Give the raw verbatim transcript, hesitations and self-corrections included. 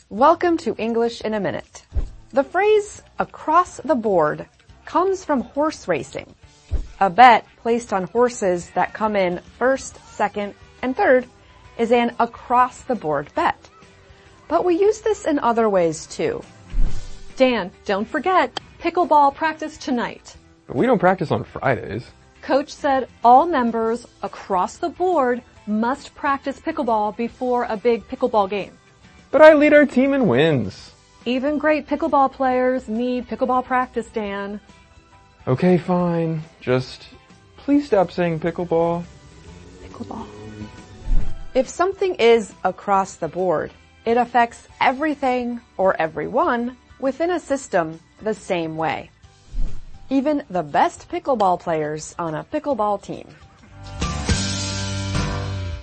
Welcome to English in a Minute. The phrase across the board comes from horse racing. A bet placed on horses that come in first, second, and third is an across-the-board bet. But we use this in other ways too. Dan, don't forget, pickleball practice tonight. But we don't practice on Fridays. Coach said all members across the board must practice pickleball before a big pickleball game. But I lead our team in wins. Even great pickleball players need pickleball practice, Dan. Okay, fine. Just please stop saying pickleball. Pickleball. If something is across the board, it affects everything or everyone within a system the same way. Even the best pickleball players on a pickleball team.